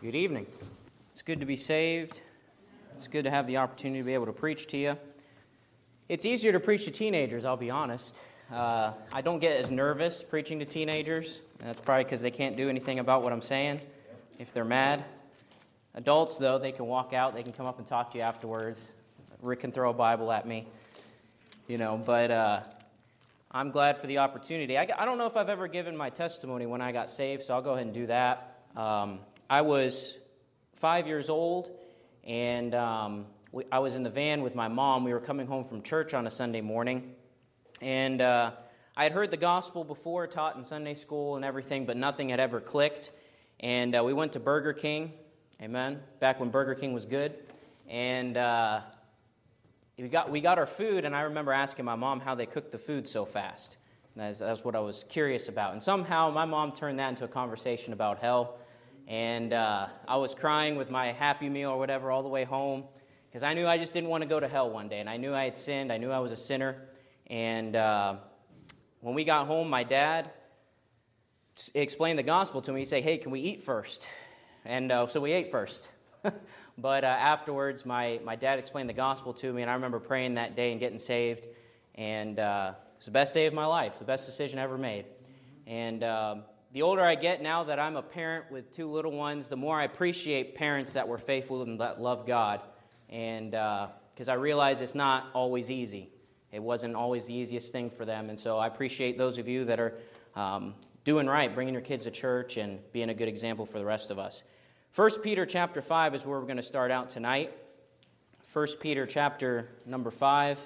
Good evening. It's good to be saved. It's good to have the opportunity to be able to preach to you. It's easier to preach to teenagers, I'll be honest. I don't get as nervous preaching to teenagers. And that's probably because they can't do anything about what I'm saying if they're mad. Adults, though, they can walk out, they can come up and talk to you afterwards. Rick can throw a Bible at me, but I'm glad for the opportunity. I don't know if I've ever given my testimony when I got saved, so I'll go ahead and do that. I was 5 years old, and I was in the van with my mom. We were coming home from church on a Sunday morning, and I had heard the gospel before, taught in Sunday school and everything, but nothing had ever clicked. And we went to Burger King, amen, back when Burger King was good, and we got our food, and I remember asking my mom how they cooked the food so fast. And that's what I was curious about. And somehow my mom turned that into a conversation about hell. And I was crying with my Happy Meal or whatever all the way home because I knew I just didn't want to go to hell one day. And I knew I had sinned. I knew I was a sinner. And when we got home, my dad explained the gospel to me. He said, "Hey, can we eat first?" And so we ate first. But afterwards, my dad explained the gospel to me, and I remember praying that day and getting saved. And it was the best day of my life, the best decision I ever made. And the older I get, now that I'm a parent with two little ones, the more I appreciate parents that were faithful and that love God. And because I realize it's not always easy. It wasn't always the easiest thing for them. And so I appreciate those of you that are doing right, bringing your kids to church and being a good example for the rest of us. 1 Peter chapter 5 is where we're going to start out tonight. 1 Peter chapter number 5.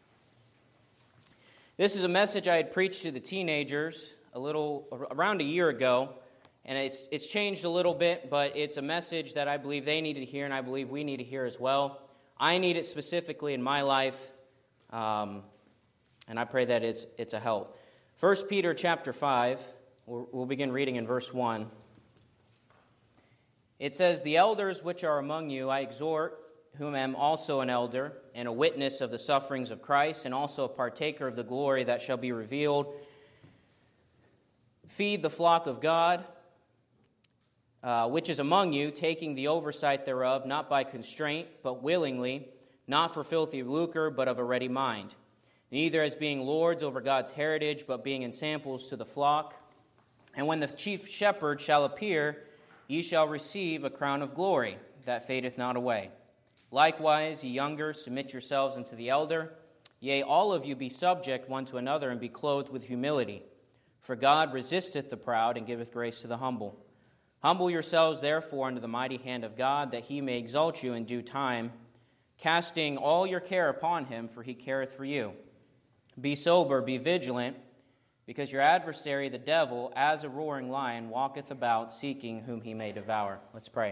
This is a message I had preached to the teenagers around a year ago, and it's changed a little bit, but it's a message that I believe they need to hear, and I believe we need to hear as well. I need it specifically in my life, and I pray that it's a help. 1 Peter chapter 5, we'll begin reading in verse 1. It says, "The elders which are among you I exhort, whom am also an elder, and a witness of the sufferings of Christ, and also a partaker of the glory that shall be revealed. Feed the flock of God, which is among you, taking the oversight thereof, not by constraint, but willingly, not for filthy lucre, but of a ready mind. Neither as being lords over God's heritage, but being ensamples to the flock. And when the chief shepherd shall appear, ye shall receive a crown of glory, that fadeth not away. Likewise, ye younger, submit yourselves unto the elder. Yea, all of you be subject one to another, and be clothed with humility. For God resisteth the proud, and giveth grace to the humble. Humble yourselves, therefore, under the mighty hand of God, that he may exalt you in due time, casting all your care upon him, for he careth for you. Be sober, be vigilant, because your adversary, the devil, as a roaring lion, walketh about, seeking whom he may devour." Let's pray.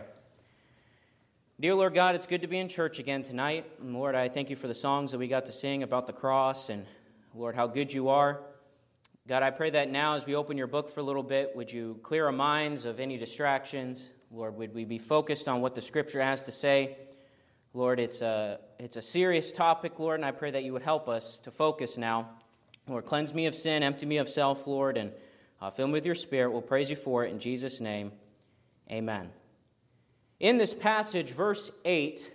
Dear Lord God, it's good to be in church again tonight. And Lord, I thank you for the songs that we got to sing about the cross, and Lord, how good you are. God, I pray that now as we open your book for a little bit, would you clear our minds of any distractions? Lord, would we be focused on what the Scripture has to say? Lord, it's a serious topic, Lord, and I pray that you would help us to focus now. Lord, cleanse me of sin, empty me of self, Lord, and fill me with your Spirit. We'll praise you for it in Jesus' name. Amen. In this passage, verse 8,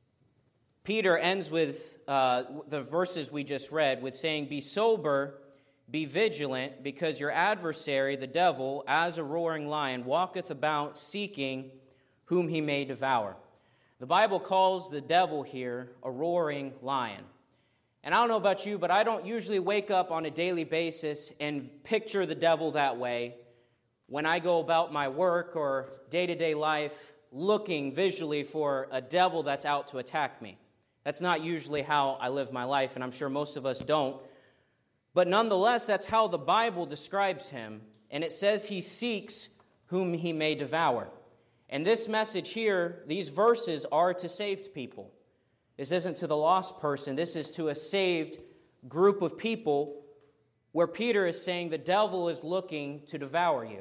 Peter ends with the verses we just read with saying, "Be sober, be vigilant, because your adversary, the devil, as a roaring lion, walketh about seeking whom he may devour." The Bible calls the devil here a roaring lion. And I don't know about you, but I don't usually wake up on a daily basis and picture the devil that way when I go about my work or day-to-day life looking visually for a devil that's out to attack me. That's not usually how I live my life, and I'm sure most of us don't. But nonetheless, that's how the Bible describes him, and it says he seeks whom he may devour. And this message here, these verses are to saved people. This isn't to the lost person. This is to a saved group of people where Peter is saying the devil is looking to devour you.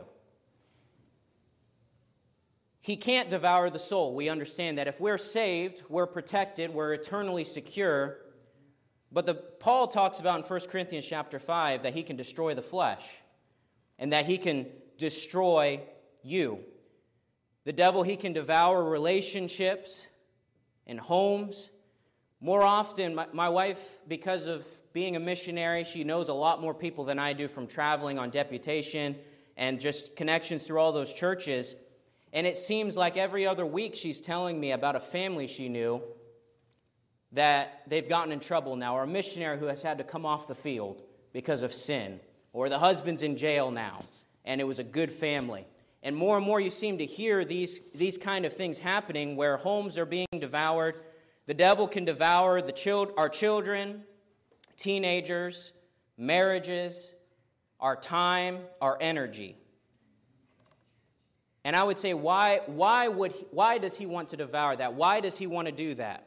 He can't devour the soul. We understand that. If we're saved, we're protected, we're eternally secure. But Paul talks about in 1 Corinthians chapter 5 that he can destroy the flesh and that he can destroy you. The devil, he can devour relationships and homes. More often, my wife, because of being a missionary, she knows a lot more people than I do from traveling on deputation and just connections through all those churches. And it seems like every other week she's telling me about a family she knew that they've gotten in trouble now, or a missionary who has had to come off the field because of sin, or the husband's in jail now, and it was a good family. And more you seem to hear these kind of things happening where homes are being devoured. The devil can devour our children, teenagers, marriages, our time, our energy. And I would say, why does he want to devour that? Why does he want to do that?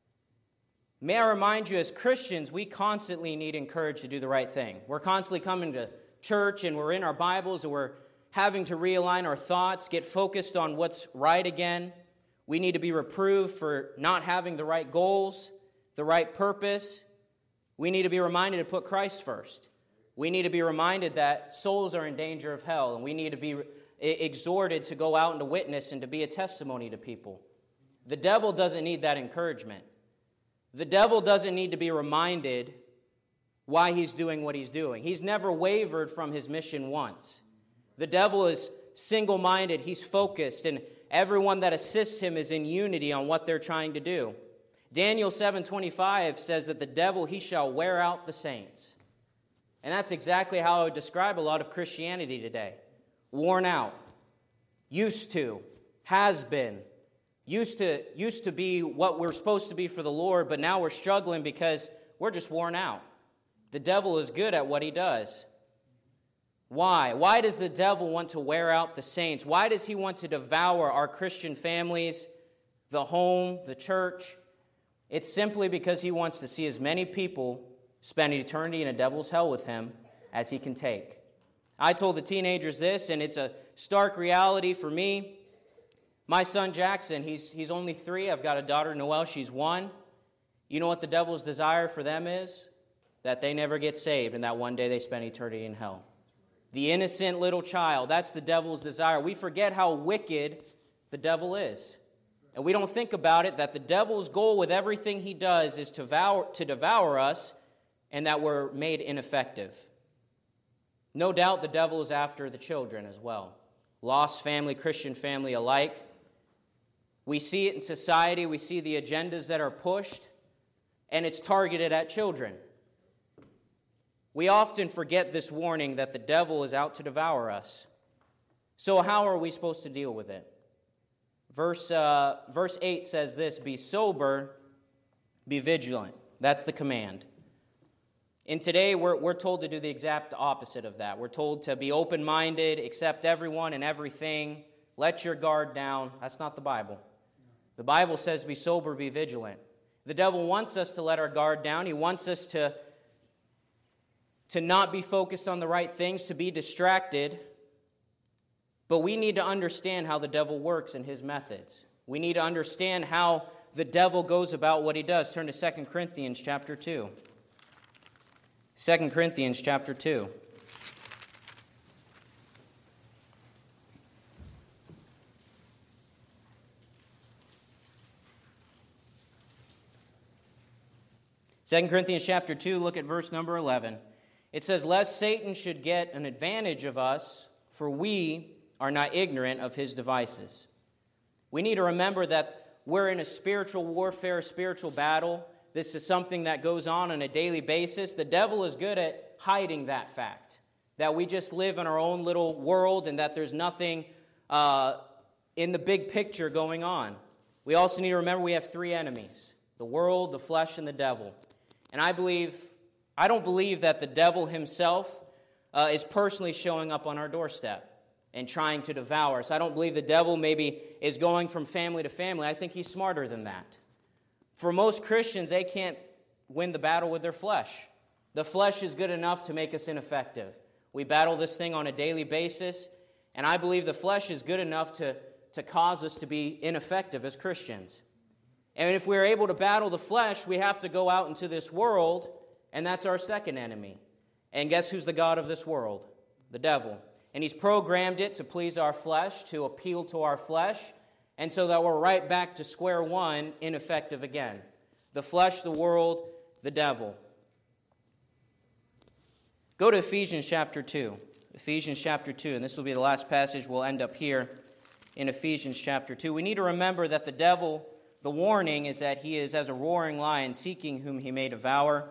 May I remind you, as Christians, we constantly need encouraged to do the right thing. We're constantly coming to church, and we're in our Bibles, and we're having to realign our thoughts, get focused on what's right again. We need to be reproved for not having the right goals, the right purpose. We need to be reminded to put Christ first. We need to be reminded that souls are in danger of hell, and we need to be exhorted to go out and to witness and to be a testimony to people. The devil doesn't need that encouragement. The devil doesn't need to be reminded why he's doing what he's doing. He's never wavered from his mission once. The devil is single-minded, he's focused, and everyone that assists him is in unity on what they're trying to do. Daniel 7:25 says that the devil, he shall wear out the saints. And that's exactly how I would describe a lot of Christianity today. Worn out, used to, has been, used to be what we're supposed to be for the Lord, but now we're struggling because we're just worn out. The devil is good at what he does. Why? Why does the devil want to wear out the saints? Why does he want to devour our Christian families, the home, the church? It's simply because he wants to see as many people spend eternity in a devil's hell with him as he can take. I told the teenagers this, and it's a stark reality for me. My son Jackson, he's only 3. I've got a daughter, Noelle, she's 1. You know what the devil's desire for them is? That they never get saved and that one day they spend eternity in hell. The innocent little child, that's the devil's desire. We forget how wicked the devil is. And we don't think about it, that the devil's goal with everything he does is to devour us and that we're made ineffective. No doubt the devil is after the children as well. Lost family, Christian family alike. We see it in society. We see the agendas that are pushed, and it's targeted at children. We often forget this warning that the devil is out to devour us. So how are we supposed to deal with it? Verse 8 says this, be sober, be vigilant. That's the command. And today we're told to do the exact opposite of that. We're told to be open-minded, accept everyone and everything, let your guard down. That's not the Bible. The Bible says be sober, be vigilant. The devil wants us to let our guard down. He wants us to not be focused on the right things, to be distracted. But we need to understand how the devil works and his methods. We need to understand how the devil goes about what he does. Turn to 2 Corinthians chapter 2. 2 Corinthians chapter 2. Second Corinthians chapter 2, look at verse number 11. It says, lest Satan should get an advantage of us, for we are not ignorant of his devices. We need to remember that we're in a spiritual warfare, spiritual battle. This is something that goes on a daily basis. The devil is good at hiding that fact, that we just live in our own little world and that there's nothing in the big picture going on. We also need to remember we have 3 enemies, the world, the flesh, and the devil. And I don't believe that the devil himself is personally showing up on our doorstep and trying to devour us. I don't believe the devil maybe is going from family to family. I think he's smarter than that. For most Christians, they can't win the battle with their flesh. The flesh is good enough to make us ineffective. We battle this thing on a daily basis, and I believe the flesh is good enough to cause us to be ineffective as Christians. And if we're able to battle the flesh, we have to go out into this world, and that's our second enemy. And guess who's the god of this world? The devil. and he's programmed it to please our flesh, to appeal to our flesh, and so that we're right back to square one, ineffective again. The flesh, the world, the devil. Go to Ephesians chapter 2. Ephesians chapter 2, and this will be the last passage we'll end up here in Ephesians chapter 2. We need to remember that the devil, the warning is that he is as a roaring lion seeking whom he may devour.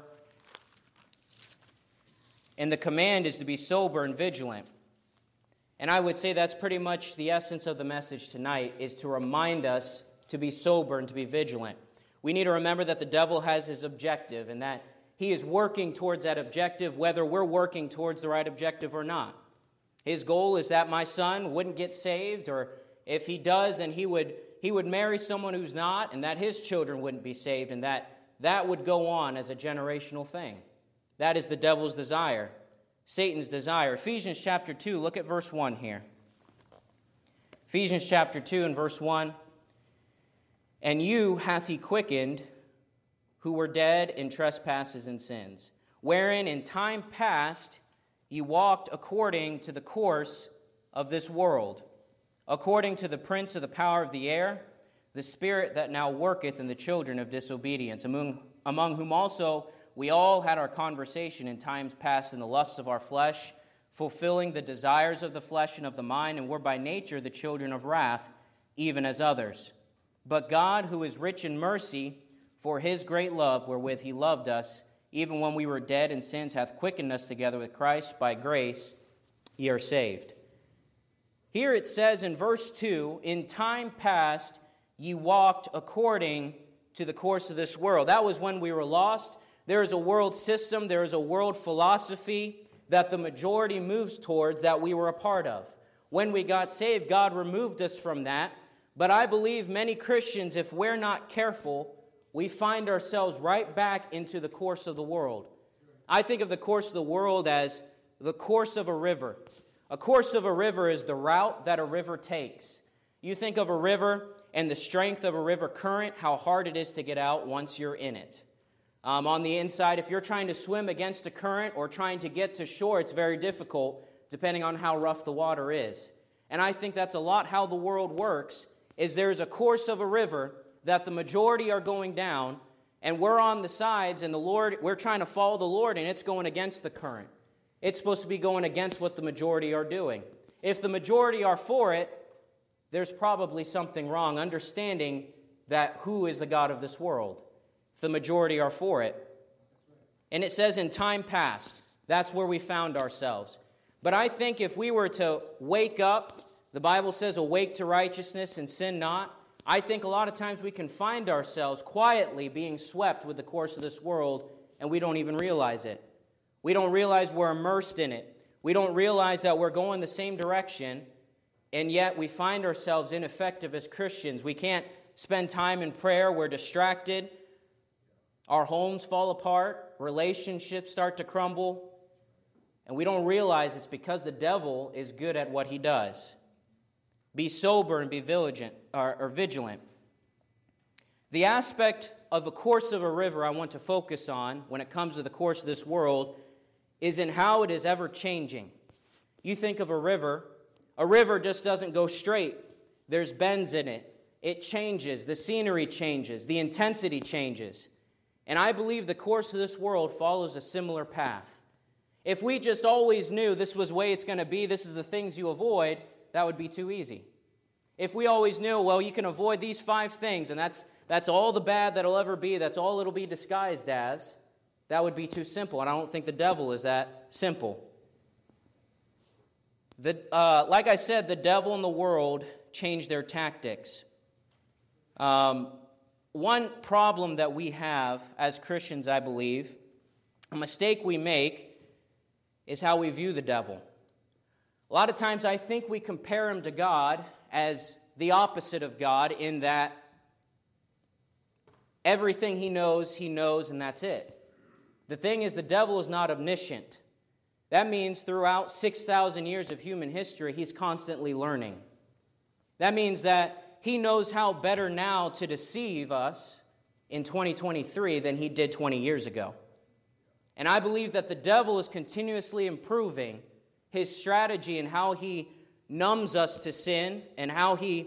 And the command is to be sober and vigilant. And I would say that's pretty much the essence of the message tonight, is to remind us to be sober and to be vigilant. We need to remember that the devil has his objective and that he is working towards that objective, whether we're working towards the right objective or not. His goal is that my son wouldn't get saved, or if he does, then he would marry someone who's not, and that his children wouldn't be saved, and that would go on as a generational thing. That is the devil's desire, Satan's desire. Ephesians chapter 2, look at verse 1 here. Ephesians chapter 2 and verse 1. And you hath he quickened, who were dead in trespasses and sins, wherein in time past ye walked according to the course of this world, according to the prince of the power of the air, the spirit that now worketh in the children of disobedience, among whom also we all had our conversation in times past in the lusts of our flesh, fulfilling the desires of the flesh and of the mind, and were by nature the children of wrath, even as others. But God, who is rich in mercy, for his great love wherewith he loved us, even when we were dead in sins, hath quickened us together with Christ. By grace ye are saved. Here it says in verse 2, in time past ye walked according to the course of this world. That was when we were lost. There is a world system, there is a world philosophy that the majority moves towards that we were a part of. When we got saved, God removed us from that. But I believe many Christians, if we're not careful, we find ourselves right back into the course of the world. I think of the course of the world as the course of a river. A course of a river is the route that a river takes. You think of a river and the strength of a river current, how hard it is to get out once you're in it. On the inside, if you're trying to swim against a current or trying to get to shore, it's very difficult depending on how rough the water is. And I think that's a lot how the world works, is there's a course of a river that the majority are going down, and we're on the sides, and we're trying to follow the Lord, and it's going against the current. It's supposed to be going against what the majority are doing. If the majority are for it, there's probably something wrong, understanding that who is the God of this world, if the majority are for it. And it says in time past, that's where we found ourselves. But I think if we were to wake up, the Bible says, awake to righteousness and sin not. I think a lot of times we can find ourselves quietly being swept with the course of this world, and we don't even realize it. We don't realize we're immersed in it. We don't realize that we're going the same direction, and yet we find ourselves ineffective as Christians. We can't spend time in prayer. We're distracted. Our homes fall apart. Relationships start to crumble. And we don't realize it's because the devil is good at what he does. Be sober and be vigilant. The aspect of the course of a river I want to focus on when it comes to the course of this world is in how it is ever changing. You think of a river just doesn't go straight. There's bends in it. It changes. The scenery changes. The intensity changes. And I believe the course of this world follows a similar path. If we just always knew this was the way it's going to be, this is the things you avoid, that would be too easy. If we always knew, well, you can avoid these 5 things, and that's all the bad that'll ever be, that's all it'll be disguised as, that would be too simple, and I don't think the devil is that simple. Like I said, the devil and the world change their tactics. One problem that we have as Christians, I believe, a mistake we make, is how we view the devil. A lot of times I think we compare him to God as the opposite of God, in that everything he knows, and that's it. The thing is, the devil is not omniscient. That means throughout 6,000 years of human history, he's constantly learning. That means that he knows how better now to deceive us in 2023 than he did 20 years ago. And I believe that the devil is continuously improving his strategy and how he numbs us to sin and how he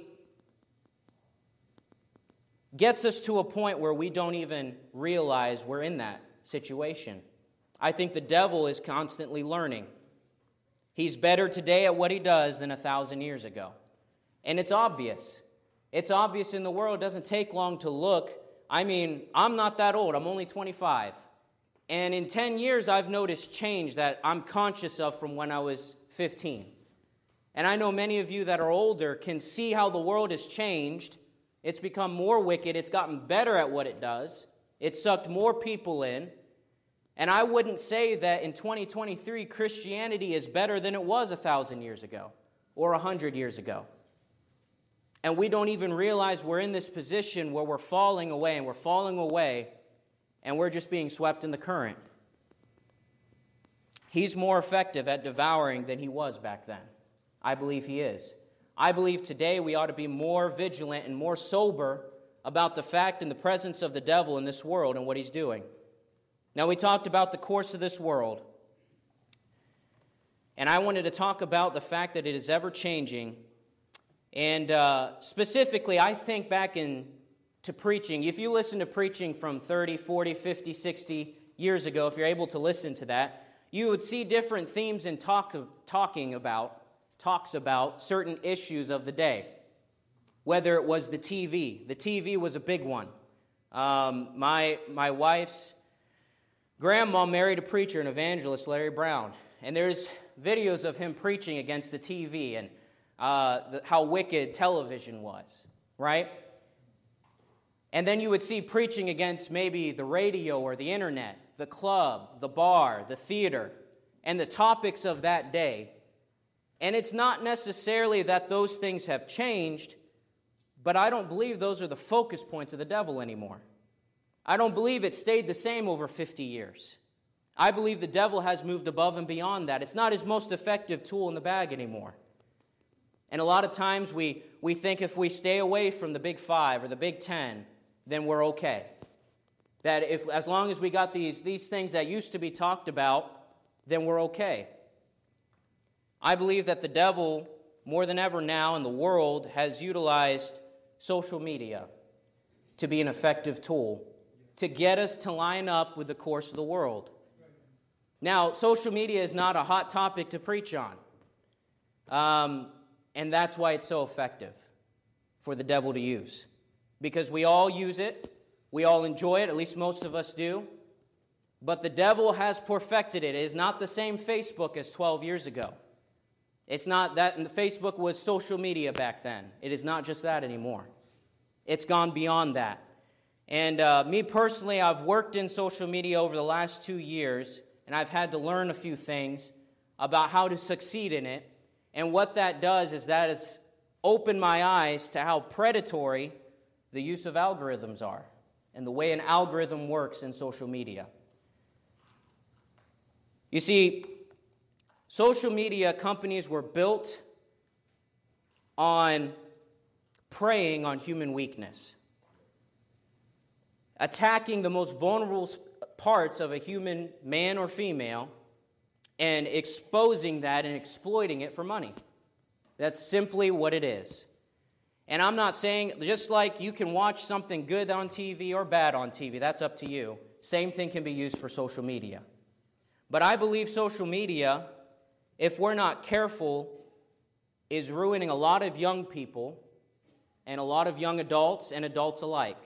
gets us to a point where we don't even realize we're in that situation. I think the devil is constantly learning. He's better today at what he does than 1,000 years ago. And it's obvious. It's obvious in the world. It doesn't take long to look. I mean, I'm not that old. I'm only 25. And in 10 years, I've noticed change that I'm conscious of from when I was 15. And I know many of you that are older can see how the world has changed. It's become more wicked. It's gotten better at what it does. It's sucked more people in. And I wouldn't say that in 2023, Christianity is better than it was 1,000 years ago or 100 years ago. And we don't even realize we're in this position where we're falling away, and we're just being swept in the current. He's more effective at devouring than he was back then. I believe he is. I believe today we ought to be more vigilant and more sober about the fact and the presence of the devil in this world and what he's doing. Now, we talked about the course of this world, and I wanted to talk about the fact that it is ever-changing. And specifically, I think back to preaching. If you listen to preaching from 30, 40, 50, 60 years ago, if you're able to listen to that, you would see different themes in talks about certain issues of the day. Whether it was the TV. The TV was a big one. My wife's grandma married a preacher, an evangelist, Larry Brown. And there's videos of him preaching against the TV and how wicked television was, right? And then you would see preaching against maybe the radio or the internet, the club, the bar, the theater, and the topics of that day. And it's not necessarily that those things have changed, but I don't believe those are the focus points of the devil anymore. I don't believe it stayed the same over 50 years. I believe the devil has moved above and beyond that. It's not his most effective tool in the bag anymore. And a lot of times we think if we stay away from the Big Five or the Big Ten, then we're okay. That as long as we got these things that used to be talked about, then we're okay. I believe that the devil, more than ever now in the world, has utilized social media to be an effective tool to get us to line up with the course of the world. Now, social media is not a hot topic to preach on. And that's why it's so effective for the devil to use. Because we all use it. We all enjoy it. At least most of us do. But the devil has perfected it. It is not the same Facebook as 12 years ago. It's not that, and Facebook was social media back then. It is not just that anymore. It's gone beyond that. And me personally, I've worked in social media over the last 2 years, and I've had to learn a few things about how to succeed in it. And what that does is that has opened my eyes to how predatory the use of algorithms are and the way an algorithm works in social media. You see, social media companies were built on preying on human weakness, attacking the most vulnerable parts of a human man or female, and exposing that and exploiting it for money. That's simply what it is. And I'm not saying, just like you can watch something good on TV or bad on TV, that's up to you. Same thing can be used for social media. But I believe social media, if we're not careful, is ruining a lot of young people and a lot of young adults and adults alike.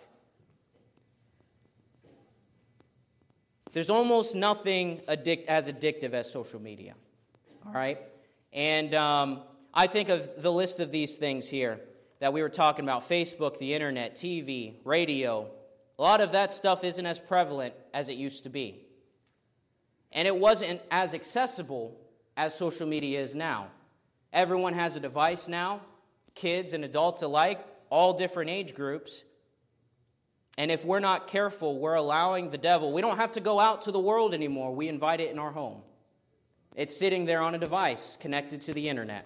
There's almost nothing as addictive as social media, all right? And I think of the list of these things here that we were talking about: Facebook, the internet, TV, radio. A lot of that stuff isn't as prevalent as it used to be. And it wasn't as accessible as social media is now. Everyone has a device now, kids and adults alike, all different age groups. And if we're not careful, we're allowing the devil. We don't have to go out to the world anymore. We invite it in our home. It's sitting there on a device connected to the internet.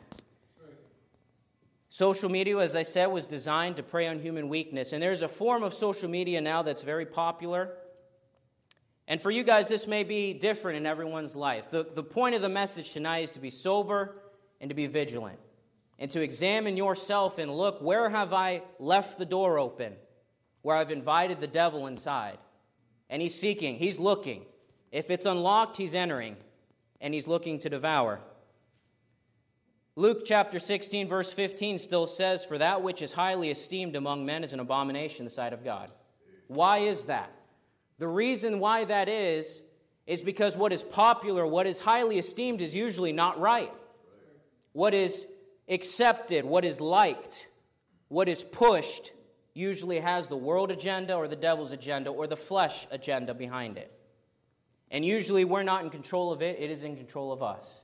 Social media, as I said, was designed to prey on human weakness. And there's a form of social media now that's very popular. And for you guys, this may be different in everyone's life. The point of the message tonight is to be sober and to be vigilant, and to examine yourself and look, where have I left the door open, where I've invited the devil inside? And he's seeking, he's looking. If it's unlocked, he's entering, and he's looking to devour. Luke chapter 16, verse 15 still says, "For that which is highly esteemed among men is an abomination in the sight of God." Why is that? The reason why that is because what is popular, what is highly esteemed is usually not right. What is accepted, what is liked, what is pushed usually has the world agenda or the devil's agenda or the flesh agenda behind it. And usually we're not in control of it, it is in control of us.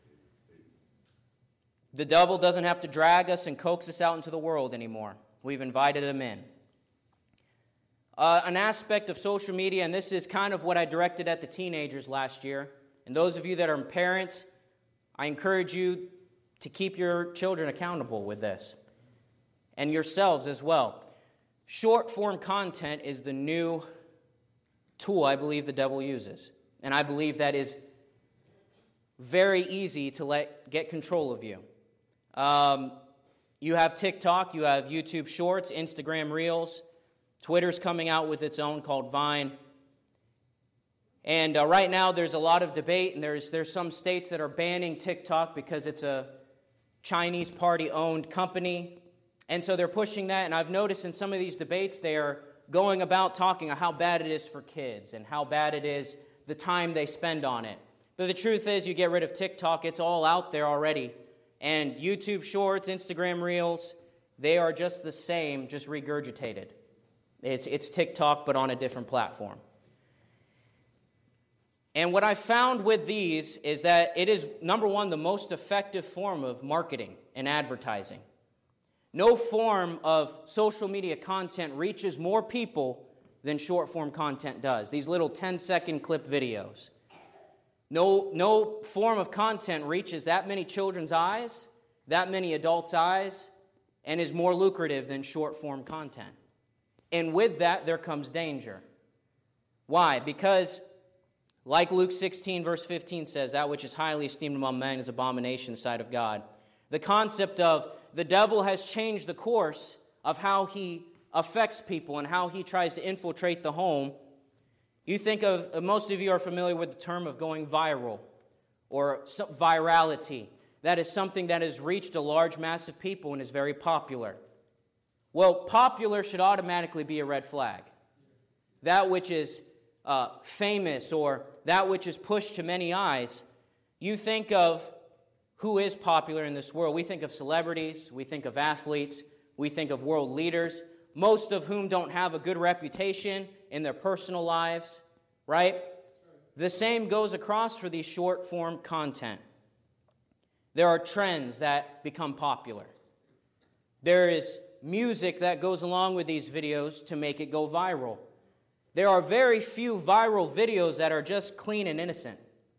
The devil doesn't have to drag us and coax us out into the world anymore. We've invited him in. An aspect of social media, and this is kind of what I directed at the teenagers last year, and those of you that are parents, I encourage you to keep your children accountable with this, and yourselves as well. Short-form content is the new tool I believe the devil uses, and I believe that is very easy to get control of you. You have TikTok, you have YouTube Shorts, Instagram Reels, Twitter's coming out with its own called Vine. And right now there's a lot of debate, and there's some states that are banning TikTok because it's a Chinese party-owned company. And so they're pushing that, and I've noticed in some of these debates they are going about talking about how bad it is for kids and how bad it is the time they spend on it. But the truth is, you get rid of TikTok, it's all out there already. And YouTube Shorts, Instagram Reels, they are just the same, just regurgitated. It's TikTok, but on a different platform. And what I found with these is that it is, number one, the most effective form of marketing and advertising. No form of social media content reaches more people than short-form content does. These little 10-second clip videos. No form of content reaches that many children's eyes, that many adults' eyes, and is more lucrative than short-form content. And with that, there comes danger. Why? Because, like Luke 16, verse 15 says, that which is highly esteemed among men is abomination in the sight of God. The concept of the devil has changed the course of how he affects people and how he tries to infiltrate the home. You think of, most of you are familiar with the term of going viral or virality. That is something that has reached a large mass of people and is very popular. Well, popular should automatically be a red flag. That which is famous or that which is pushed to many eyes, you think of who is popular in this world. We think of celebrities, we think of athletes, we think of world leaders, most of whom don't have a good reputation in their personal lives, right? The same goes across for these short-form content. There are trends that become popular. There is music that goes along with these videos to make it go viral. There are very few viral videos that are just clean and innocent.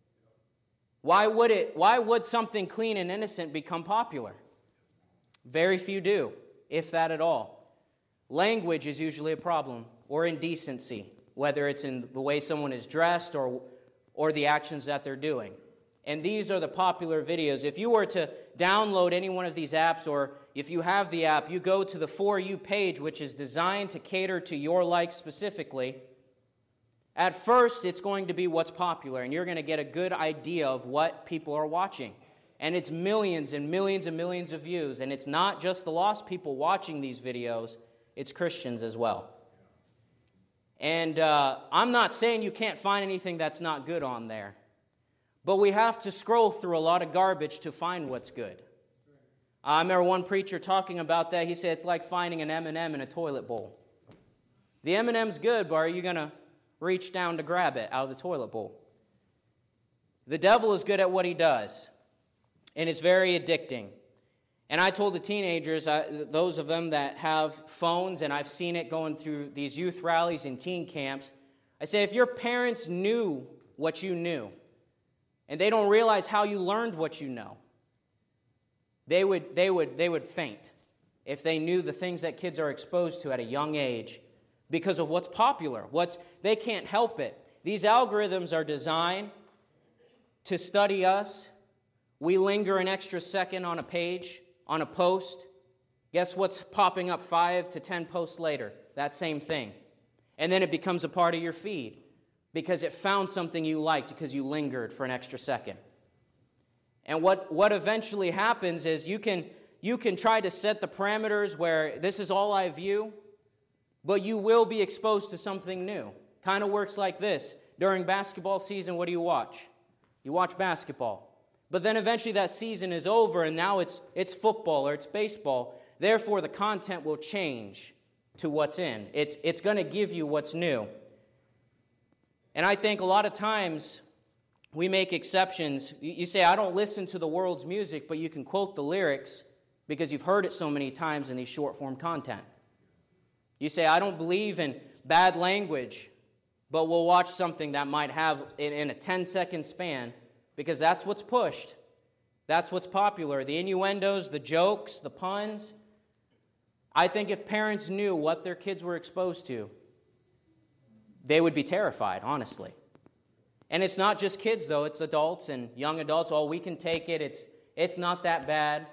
Why would something clean and innocent become popular? Very few do, if that at all. Language is usually a problem, or indecency, whether it's in the way someone is dressed or the actions that they're doing. And these are the popular videos. If you were to download any one of these apps, or if you have the app, you go to the For You page, which is designed to cater to your likes specifically. At first, it's going to be what's popular, and you're going to get a good idea of what people are watching. And it's millions and millions and millions of views. And it's not just the lost people watching these videos, it's Christians as well. And I'm not saying you can't find anything that's not good on there. But we have to scroll through a lot of garbage to find what's good. I remember one preacher talking about that. He said it's like finding an M&M in a toilet bowl. The M&M's good, but are you going to reach down to grab it out of the toilet bowl? The devil is good at what he does, and it's very addicting. And I told the teenagers, those of them that have phones, and I've seen it going through these youth rallies and teen camps, I say, if your parents knew what you knew, and they don't realize how you learned what you know, they would faint if they knew the things that kids are exposed to at a young age because of what's popular. They can't help it. These algorithms are designed to study us. We linger an extra second on a page, on a post. Guess what's popping up 5 to 10 posts later? That same thing. And then it becomes a part of your feed because it found something you liked because you lingered for an extra second. And what eventually happens is you can try to set the parameters where this is all I view, but you will be exposed to something new. Kind of works like this. During basketball season, what do you watch? You watch basketball. But then eventually that season is over, and now it's football or it's baseball. Therefore, the content will change to what's in. It's going to give you what's new. And I think a lot of times we make exceptions. You say, I don't listen to the world's music, but you can quote the lyrics because you've heard it so many times in these short-form content. You say, I don't believe in bad language, but we'll watch something that might have in a 10-second span because that's what's pushed. That's what's popular. The innuendos, the jokes, the puns. I think if parents knew what their kids were exposed to, they would be terrified, honestly. And it's not just kids, though. It's adults and young adults. Oh, we can take it. It's not that bad.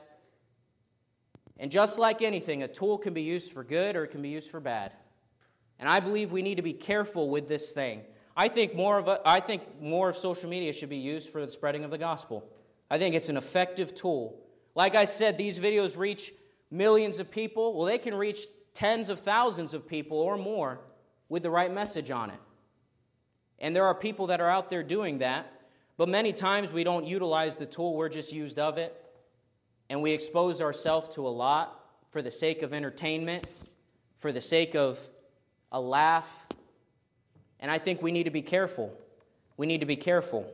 And just like anything, a tool can be used for good or it can be used for bad. And I believe we need to be careful with this thing. I think more of social media should be used for the spreading of the gospel. I think it's an effective tool. Like I said, these videos reach millions of people. Well, they can reach tens of thousands of people or more with the right message on it. And there are people that are out there doing that, but many times we don't utilize the tool, we're just used of it, and we expose ourselves to a lot for the sake of entertainment, for the sake of a laugh, and I think we need to be careful. We need to be careful.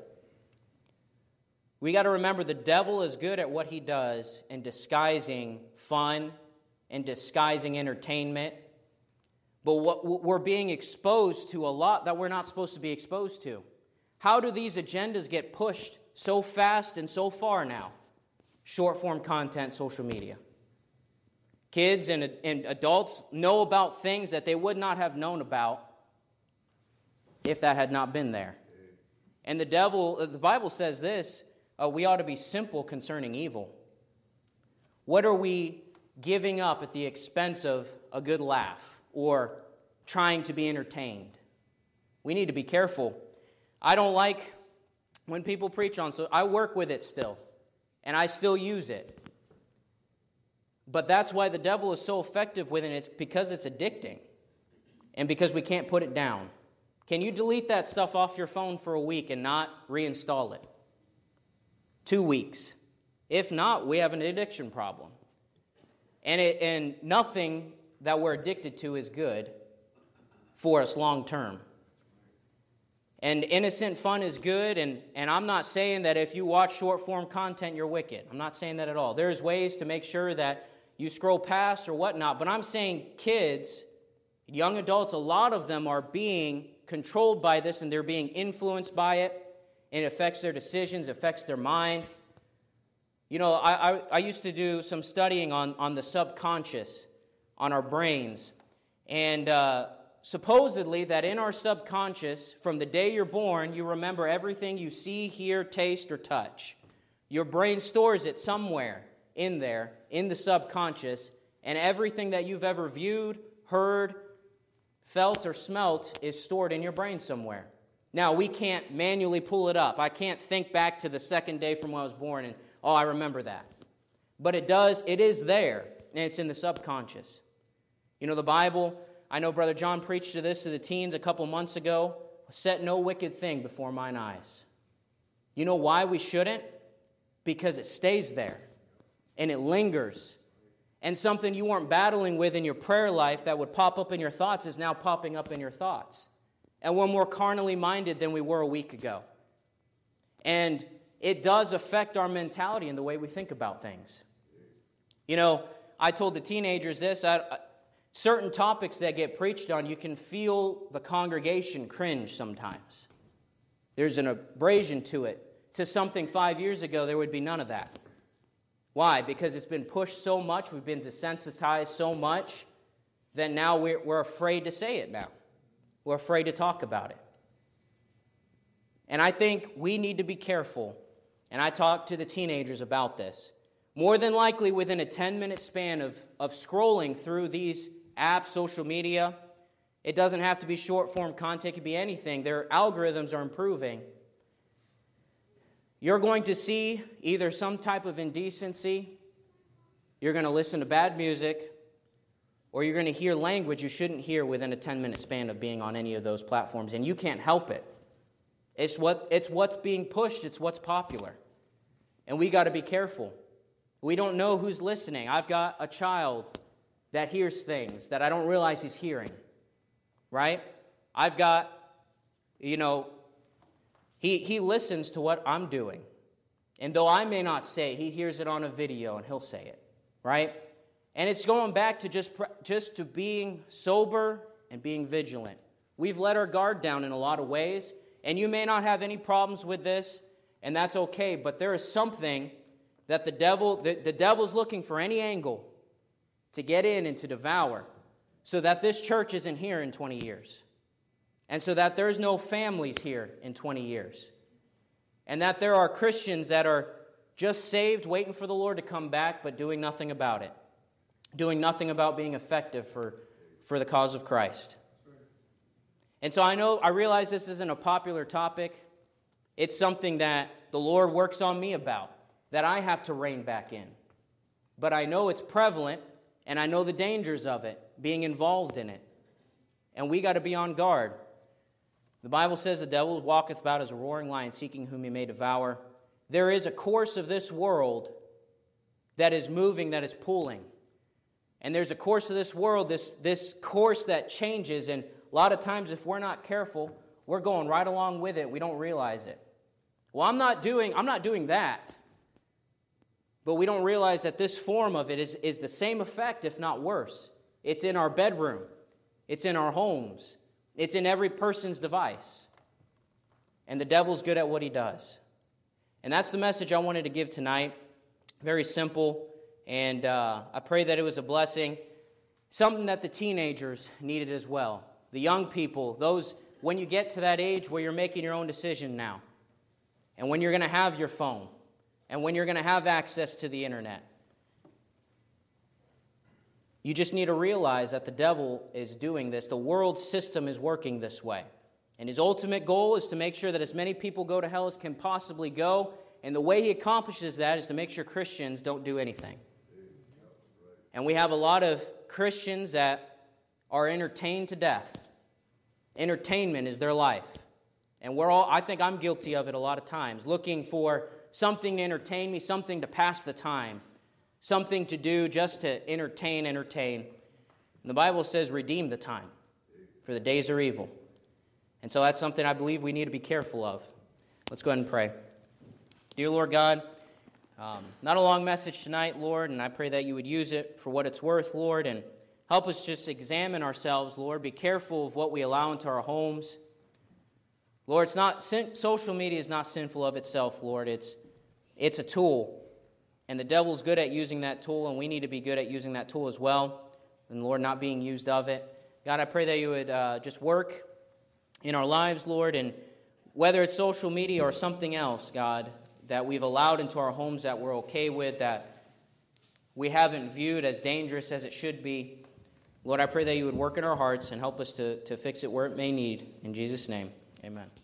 We got to remember the devil is good at what he does in disguising fun and disguising entertainment. But what we're being exposed to a lot that we're not supposed to be exposed to. How do these agendas get pushed so fast and so far now? Short-form content, social media. Kids and adults know about things that they would not have known about if that had not been there. And the Bible says this, we ought to be simple concerning evil. What are we giving up at the expense of a good laugh? Or trying to be entertained. We need to be careful. I don't like when people preach on, so I work with it still, and I still use it. But that's why the devil is so effective with it. It's because it's addicting, and because we can't put it down. Can you delete that stuff off your phone for a week and not reinstall it? 2 weeks. If not, we have an addiction problem. And nothing that we're addicted to is good for us long term. And innocent fun is good, and I'm not saying that if you watch short-form content, you're wicked. I'm not saying that at all. There's ways to make sure that you scroll past or whatnot, but I'm saying kids, young adults, a lot of them are being controlled by this, and they're being influenced by it, and it affects their decisions, affects their mind. You know, I used to do some studying on the subconscious, on our brains. And supposedly that in our subconscious, from the day you're born, you remember everything you see, hear, taste, or touch. Your brain stores it somewhere in there, in the subconscious, and everything that you've ever viewed, heard, felt, or smelt is stored in your brain somewhere. Now, we can't manually pull it up. I can't think back to the second day from when I was born and, I remember that. But it is there, and it's in the subconscious. You know, the Bible, I know Brother John preached to the teens a couple months ago, set no wicked thing before mine eyes. You know why we shouldn't? Because it stays there, and it lingers. And something you weren't battling with in your prayer life that would pop up in your thoughts is now popping up in your thoughts. And we're more carnally minded than we were a week ago. And it does affect our mentality and the way we think about things. You know, I told the teenagers this, certain topics that get preached on, you can feel the congregation cringe sometimes. There's an abrasion to it. To something 5 years ago, there would be none of that. Why? Because it's been pushed so much, we've been desensitized so much, that now we're afraid to say it now. We're afraid to talk about it. And I think we need to be careful. And I talked to the teenagers about this. More than likely, within a 10-minute span of scrolling through these apps, social media, it doesn't have to be short-form content. It could be anything. Their algorithms are improving. You're going to see either some type of indecency, you're going to listen to bad music, or you're going to hear language you shouldn't hear within a 10-minute span of being on any of those platforms, and you can't help it. It's what's being pushed. It's what's popular. And we got to be careful. We don't know who's listening. I've got a child that hears things that I don't realize he's hearing, right? I've got, he listens to what I'm doing. And though I may not say it, he hears it on a video and he'll say it, right? And it's going back to just to being sober and being vigilant. We've let our guard down in a lot of ways, and you may not have any problems with this, and that's okay, but there is something that the devil's looking for any angle to get in and to devour, so that this church isn't here in 20 years, and so that there's no families here in 20 years, and that there are Christians that are just saved, waiting for the Lord to come back, but doing nothing about it, doing nothing about being effective for the cause of Christ. And so I realize this isn't a popular topic. It's something that the Lord works on me about, that I have to rein back in. But I know it's prevalent, and I know the dangers of it, being involved in it. And we got to be on guard. The Bible says the devil walketh about as a roaring lion, seeking whom he may devour. There is a course of this world that is moving, that is pulling. And there's a course of this world, this course that changes, and a lot of times, if we're not careful, we're going right along with it. We don't realize it. Well, I'm not doing that. But we don't realize that this form of it is the same effect, if not worse. It's in our bedroom. It's in our homes. It's in every person's device. And the devil's good at what he does. And that's the message I wanted to give tonight. Very simple. And I pray that it was a blessing. Something that the teenagers needed as well. The young people, those, when you get to that age where you're making your own decision now, and when you're going to have your phone, and when you're going to have access to the internet, you just need to realize that the devil is doing this. The world system is working this way. And his ultimate goal is to make sure that as many people go to hell as can possibly go, and the way he accomplishes that is to make sure Christians don't do anything. And we have a lot of Christians that are entertained to death. Entertainment is their life. And I think I'm guilty of it a lot of times, looking for something to entertain me, something to pass the time, something to do just to entertain. And the Bible says, redeem the time, for the days are evil. And so that's something I believe we need to be careful of. Let's go ahead and pray. Dear Lord God, not a long message tonight, Lord, and I pray that you would use it for what it's worth, Lord, and help us just examine ourselves, Lord. Be careful of what we allow into our homes. Lord, social media is not sinful of itself, Lord. It's a tool, and the devil's good at using that tool, and we need to be good at using that tool as well, and Lord, not being used of it. God, I pray that you would just work in our lives, Lord, and whether it's social media or something else, God, that we've allowed into our homes that we're okay with, that we haven't viewed as dangerous as it should be. Lord, I pray that you would work in our hearts and help us to fix it where it may need. In Jesus' name, amen.